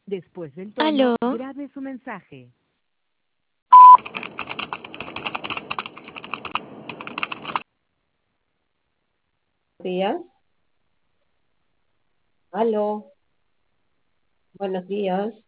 Después del Aló, tono, grabe su mensaje. Días. Aló, buenos días.